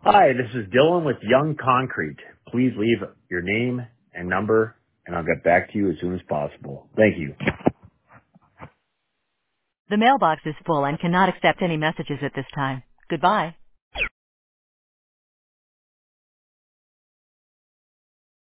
Hi, this is Dylan with Young Concrete. Please leave your name and number, and I'll get back to you as soon as possible. Thank you. The mailbox is full and cannot accept any messages at this time. Goodbye.